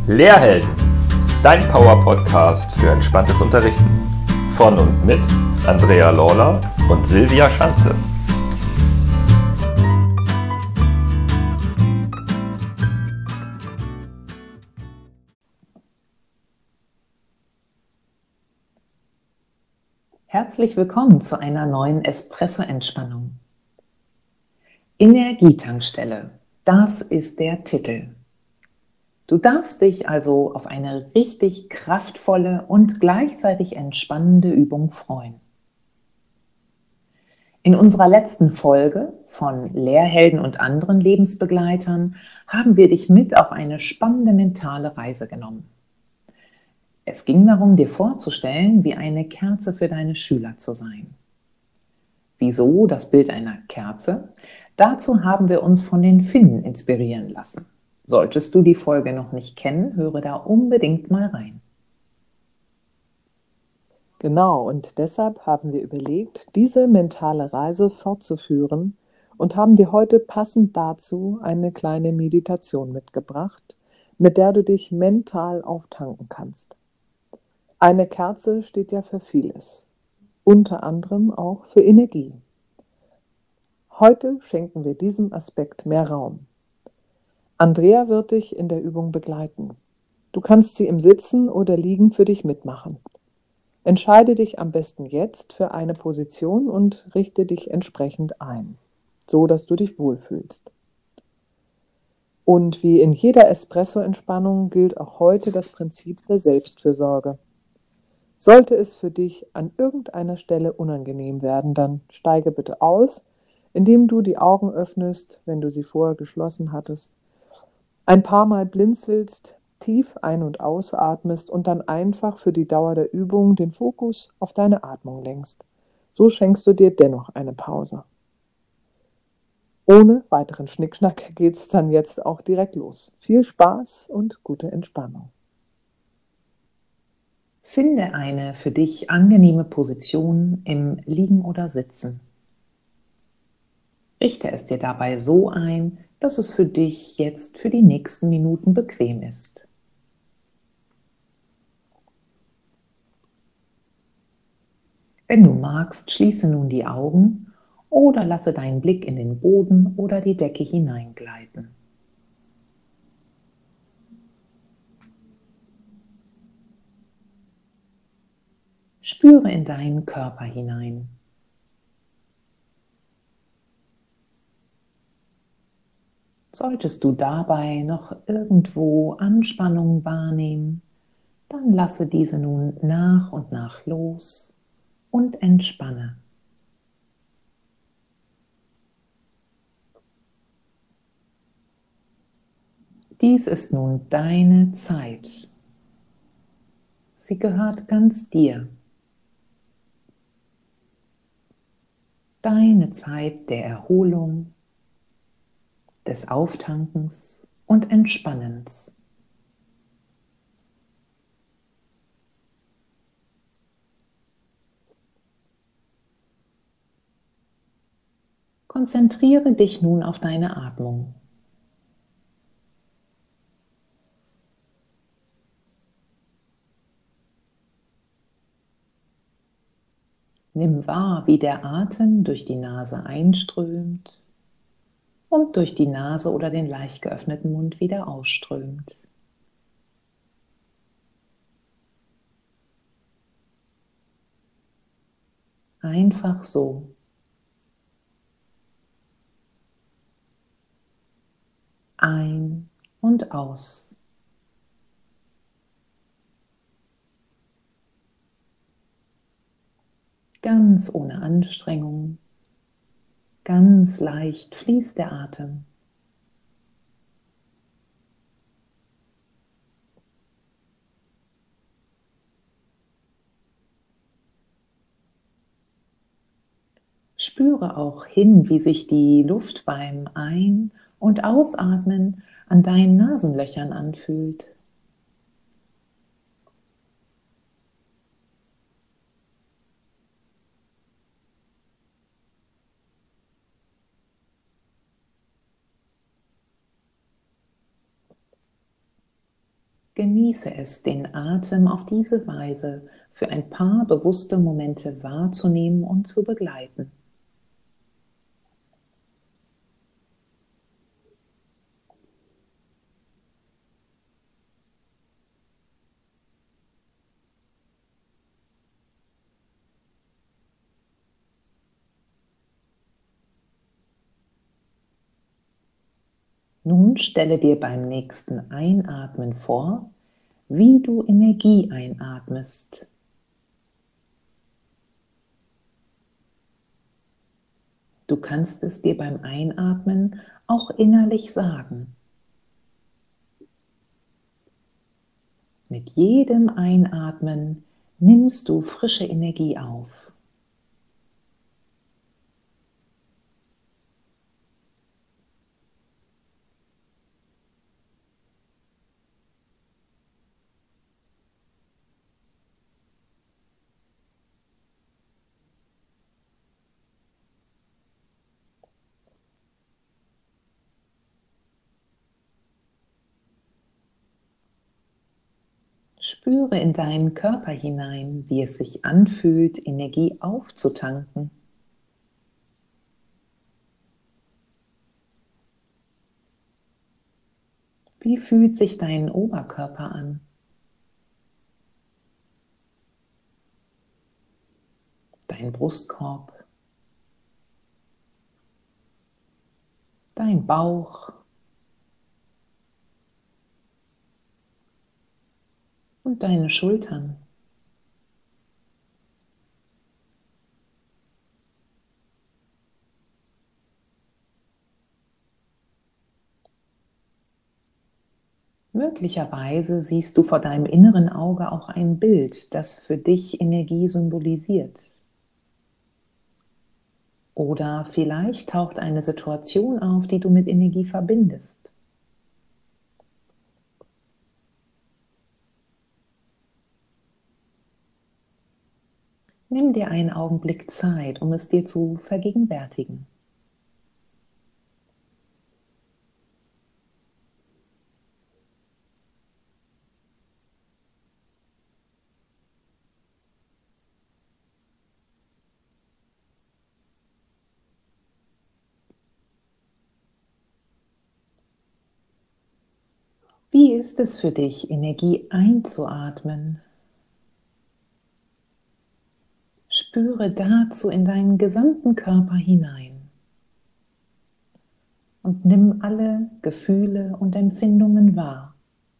Lehrhelden, dein Power-Podcast für entspanntes Unterrichten. Von und mit Andrea Lawler und Silvia Schanze. Herzlich willkommen zu einer neuen Espresso-Entspannung. Energietankstelle, das ist der Titel. Du darfst dich also auf eine richtig kraftvolle und gleichzeitig entspannende Übung freuen. In unserer letzten Folge von Lehrhelden und anderen Lebensbegleitern haben wir dich mit auf eine spannende mentale Reise genommen. Es ging darum, dir vorzustellen, wie eine Kerze für deine Schüler zu sein. Wieso das Bild einer Kerze? Dazu haben wir uns von den Finnen inspirieren lassen. Solltest du die Folge noch nicht kennen, höre da unbedingt mal rein. Genau, und deshalb haben wir überlegt, diese mentale Reise fortzuführen und haben dir heute passend dazu eine kleine Meditation mitgebracht, mit der du dich mental auftanken kannst. Eine Kerze steht ja für vieles, unter anderem auch für Energie. Heute schenken wir diesem Aspekt mehr Raum. Andrea wird dich in der Übung begleiten. Du kannst sie im Sitzen oder Liegen für dich mitmachen. Entscheide dich am besten jetzt für eine Position und richte dich entsprechend ein, so dass du dich wohlfühlst. Und wie in jeder Espresso-Entspannung gilt auch heute das Prinzip der Selbstfürsorge. Sollte es für dich an irgendeiner Stelle unangenehm werden, dann steige bitte aus, indem du die Augen öffnest, wenn du sie vorher geschlossen hattest, ein paar Mal blinzelst, tief ein- und ausatmest und dann einfach für die Dauer der Übung den Fokus auf deine Atmung lenkst. So schenkst du dir dennoch eine Pause. Ohne weiteren Schnickschnack geht's dann jetzt auch direkt los. Viel Spaß und gute Entspannung. Finde eine für dich angenehme Position im Liegen oder Sitzen. Richte es dir dabei so ein, dass es für dich jetzt für die nächsten Minuten bequem ist. Wenn du magst, schließe nun die Augen oder lasse deinen Blick in den Boden oder die Decke hineingleiten. Spüre in deinen Körper hinein. Solltest du dabei noch irgendwo Anspannung wahrnehmen, dann lasse diese nun nach und nach los und entspanne. Dies ist nun deine Zeit. Sie gehört ganz dir. Deine Zeit der Erholung, des Auftankens und Entspannens. Konzentriere dich nun auf deine Atmung. Nimm wahr, wie der Atem durch die Nase einströmt und durch die Nase oder den leicht geöffneten Mund wieder ausströmt. Einfach so. Ein und aus. Ganz ohne Anstrengung, ganz leicht fließt der Atem. Spüre auch hin, wie sich die Luft beim Ein- und Ausatmen an deinen Nasenlöchern anfühlt. Genieße es, den Atem auf diese Weise für ein paar bewusste Momente wahrzunehmen und zu begleiten. Nun stelle dir beim nächsten Einatmen vor, wie du Energie einatmest. Du kannst es dir beim Einatmen auch innerlich sagen. Mit jedem Einatmen nimmst du frische Energie auf. Spüre in deinen Körper hinein, wie es sich anfühlt, Energie aufzutanken. Wie fühlt sich dein Oberkörper an? Dein Brustkorb, dein Bauch und deine Schultern. Möglicherweise siehst du vor deinem inneren Auge auch ein Bild, das für dich Energie symbolisiert. Oder vielleicht taucht eine Situation auf, die du mit Energie verbindest. Nimm dir einen Augenblick Zeit, um es dir zu vergegenwärtigen. Wie ist es für dich, Energie einzuatmen? Spüre dazu in deinen gesamten Körper hinein und nimm alle Gefühle und Empfindungen wahr.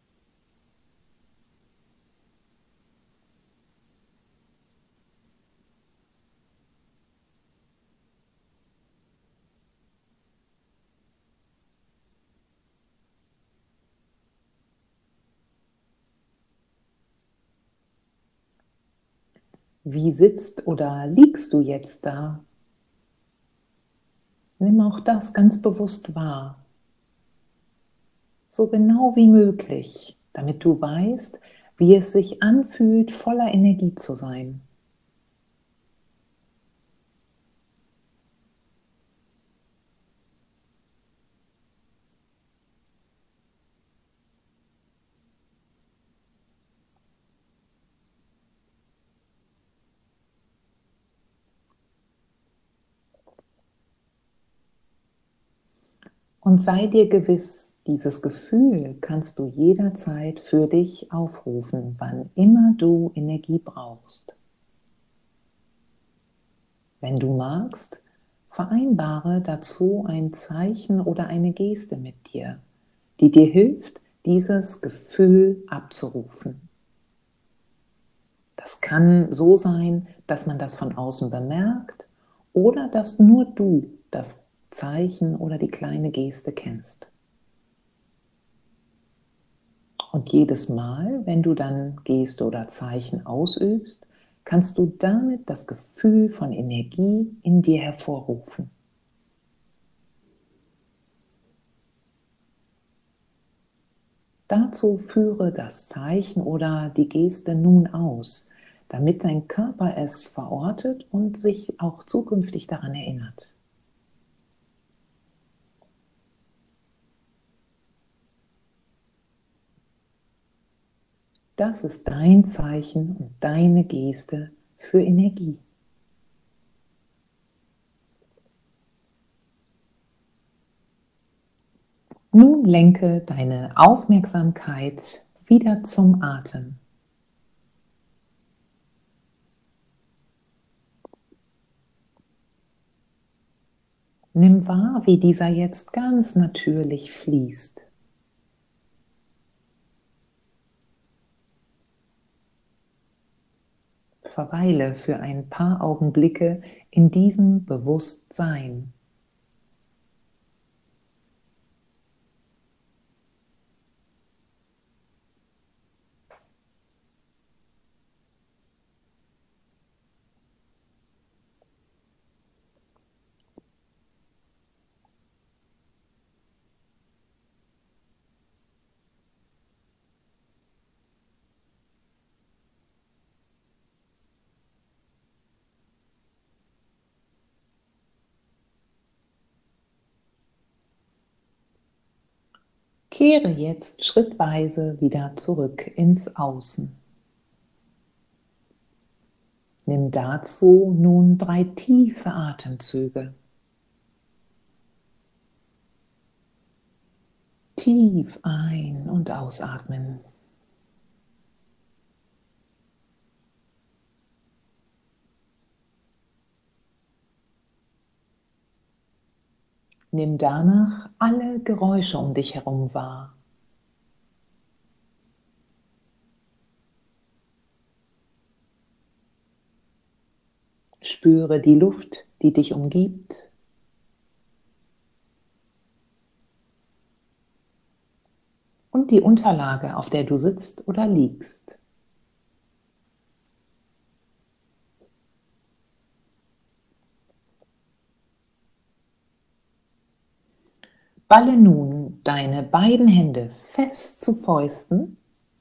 Wie sitzt oder liegst du jetzt da? Nimm auch das ganz bewusst wahr, so genau wie möglich, damit du weißt, wie es sich anfühlt, voller Energie zu sein. Und sei dir gewiss, dieses Gefühl kannst du jederzeit für dich aufrufen, wann immer du Energie brauchst. Wenn du magst, vereinbare dazu ein Zeichen oder eine Geste mit dir, die dir hilft, dieses Gefühl abzurufen. Das kann so sein, dass man das von außen bemerkt oder dass nur du das Zeichen oder die kleine Geste kennst. Und jedes Mal, wenn du dann Geste oder Zeichen ausübst, kannst du damit das Gefühl von Energie in dir hervorrufen. Dazu führe das Zeichen oder die Geste nun aus, damit dein Körper es verortet und sich auch zukünftig daran erinnert. Das ist dein Zeichen und deine Geste für Energie. Nun lenke deine Aufmerksamkeit wieder zum Atem. Nimm wahr, wie dieser jetzt ganz natürlich fließt. Verweile für ein paar Augenblicke in diesem Bewusstsein. Kehre jetzt schrittweise wieder zurück ins Außen. Nimm dazu nun 3 tiefe Atemzüge. Tief ein- und ausatmen. Nimm danach alle Geräusche um dich herum wahr. Spüre die Luft, die dich umgibt. Und die Unterlage, auf der du sitzt oder liegst. Balle nun deine beiden Hände fest zu Fäusten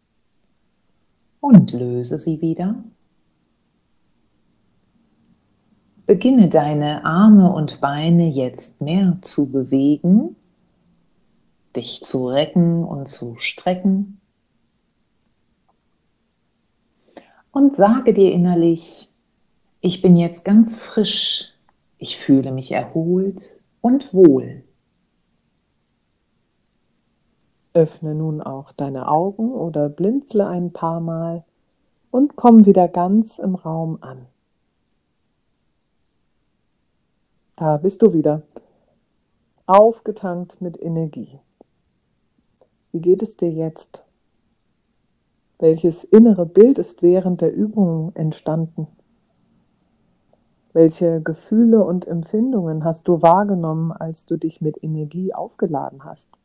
und löse sie wieder. Beginne deine Arme und Beine jetzt mehr zu bewegen, dich zu recken und zu strecken. Und sage dir innerlich, ich bin jetzt ganz frisch, ich fühle mich erholt und wohl. Öffne nun auch deine Augen oder blinzle ein paar Mal und komm wieder ganz im Raum an. Da bist du wieder, aufgetankt mit Energie. Wie geht es dir jetzt? Welches innere Bild ist während der Übung entstanden? Welche Gefühle und Empfindungen hast du wahrgenommen, als du dich mit Energie aufgeladen hast?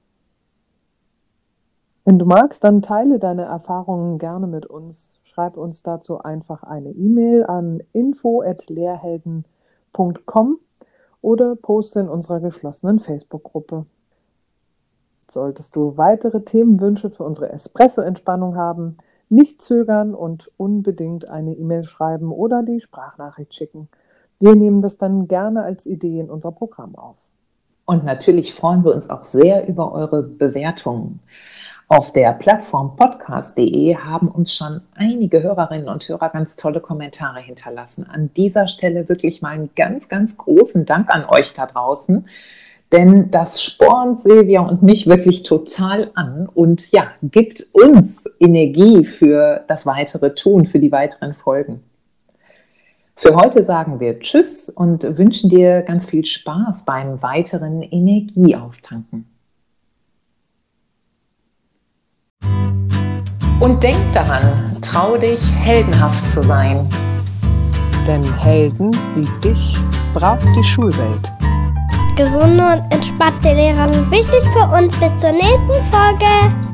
Wenn du magst, dann teile deine Erfahrungen gerne mit uns. Schreib uns dazu einfach eine E-Mail an info@lehrhelden.com oder poste in unserer geschlossenen Facebook-Gruppe. Solltest du weitere Themenwünsche für unsere Espresso-Entspannung haben, nicht zögern und unbedingt eine E-Mail schreiben oder die Sprachnachricht schicken. Wir nehmen das dann gerne als Idee in unser Programm auf. Und natürlich freuen wir uns auch sehr über eure Bewertungen. Auf der Plattform podcast.de haben uns schon einige Hörerinnen und Hörer ganz tolle Kommentare hinterlassen. An dieser Stelle wirklich mal einen ganz, ganz großen Dank an euch da draußen, denn das spornt Silvia und mich wirklich total an und ja, gibt uns Energie für das weitere Tun, für die weiteren Folgen. Für heute sagen wir Tschüss und wünschen dir ganz viel Spaß beim weiteren Energieauftanken. Und denk daran, trau dich, heldenhaft zu sein. Denn Helden wie dich braucht die Schulwelt. Gesunde und entspannte Lehrer sind wichtig für uns. Bis zur nächsten Folge.